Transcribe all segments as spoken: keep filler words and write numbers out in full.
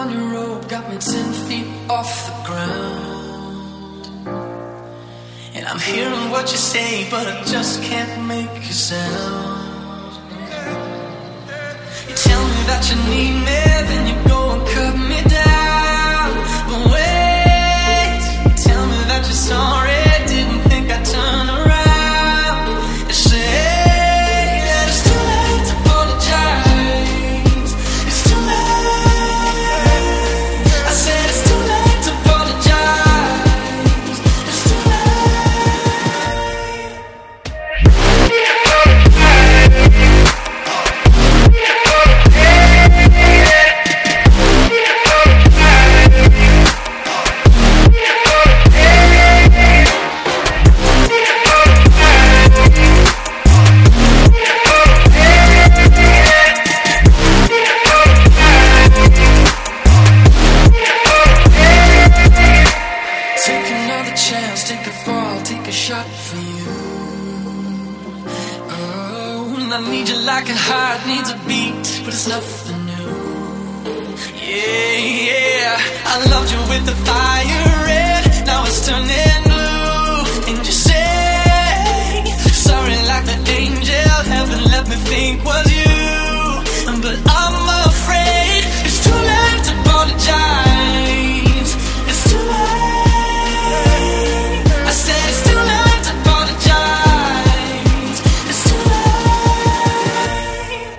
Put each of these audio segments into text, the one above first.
on your rope, got me ten feet off the ground. And I'm hearing what you say, but I just can't make a sound. You tell me that you need me, then you go and cut me down. But wait, you tell me that you're sorry, didn't think I'd turn around. You say that it's too late to apologize. It's too late. I said it's too late to apologize. It's too take another chance, take a fall, take a shot for you. Oh, and I need you like a heart needs a beat, but it's nothing new. Yeah, yeah, I loved you with the fire red, now it's turning blue. And you say, sorry like the angel, heaven let me think was you. But I'm afraid it's too late to apologize. It's too late. I said it's too late to apologize. It's too late.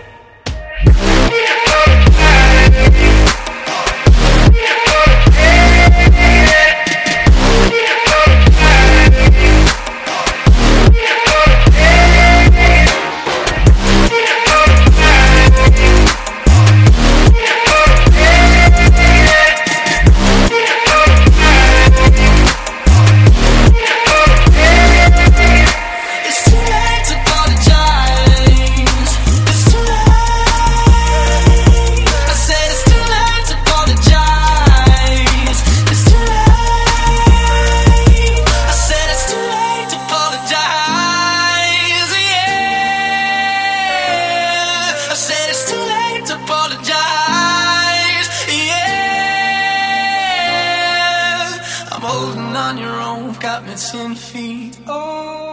It's too late to apologize. It's too late. I said it's too late to apologize. It's too late. I said it's too late to apologize. Yeah. I said it's too late to apologize. Yeah. I'm holding on your own, got me ten feet. Oh.